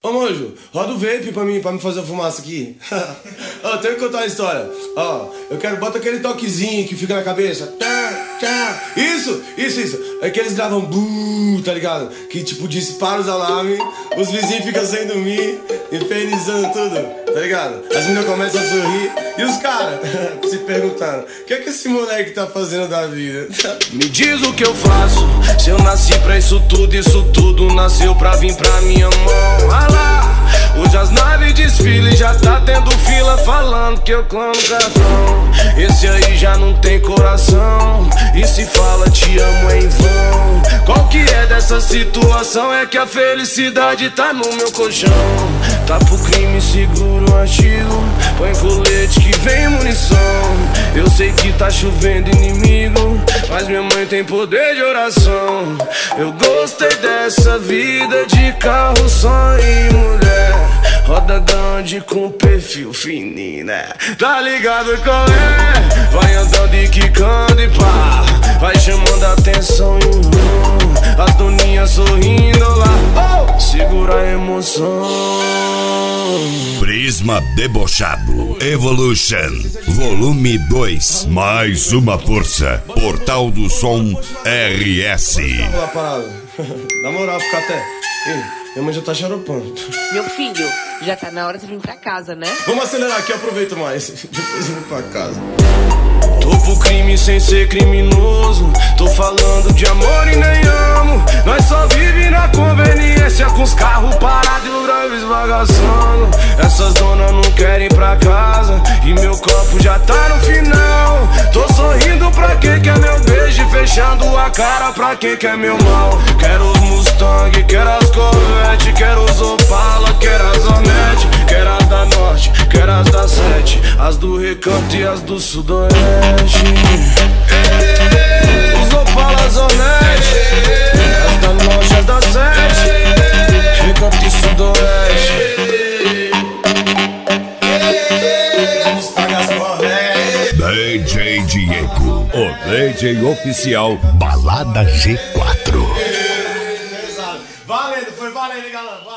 Ô Mojo, roda o vape pra me fazer a fumaça aqui. Ó, tenho que contar uma história. Ó, eu quero, bota aquele toquezinho que fica na cabeça. Isso. É que eles gravam buuu, tá ligado? Que tipo dispara os alarmes, os vizinhos ficam sem dormir, infernizando tudo, tá ligado? As meninas começam a sorrir e os caras se perguntando: o que é que esse moleque tá fazendo da vida? Me diz o que eu faço, se eu nasci pra isso tudo nasceu pra vir pra minha mão. Ah lá, hoje as naves desfilam, já tá tendo fila falando que eu clamo cartão. Esse aí já não tem coração, e se fala te amo é em vão. Qual que é dessa situação? É que a felicidade tá no meu colchão. Tá pro crime, seguro um artigo, põe colete que vem munição. Eu sei que tá chovendo inimigo, mas minha mãe tem poder de oração. Eu gostei dessa vida de carro, sonho e mulher, roda grande com perfil fininho, né? Tá ligado qual é? Vai andando e quicando e pá, vai chamando a atenção e as doninhas sorrindo lá. Oh, segura a emoção. Prisma Debochado Evolution Volume 2. Mais uma força. Portal do Som RS. Vamos lá, parada. Na moral, ficar até. Ei, minha mãe já tá xaropando. Meu filho, já tá na hora de vir pra casa, né? Vamos acelerar aqui, aproveito mais. Depois eu vou pra casa. Tô pro crime sem ser criminoso, tô falando de amor e nem amo. Nós só vive na conveniência, com os carros parados e o drive esbagaçando. Essas donas não querem ir pra casa e meu copo já tá no final. Tô sorrindo pra quem quer meu beijo e fechando a cara pra quem quer meu mal. Quero os Mustang, quero as Corvette, quero os Opala, quero as Hornet, quero as da Norte, quero as da Sete, as do Recanto e as do Sudoeste. Os Opalas Hornet, as da Norte, as da Sete, Recanto e Sudoeste. DJ Diego, o DJ oficial Balada G4. Valendo, foi valendo, galera.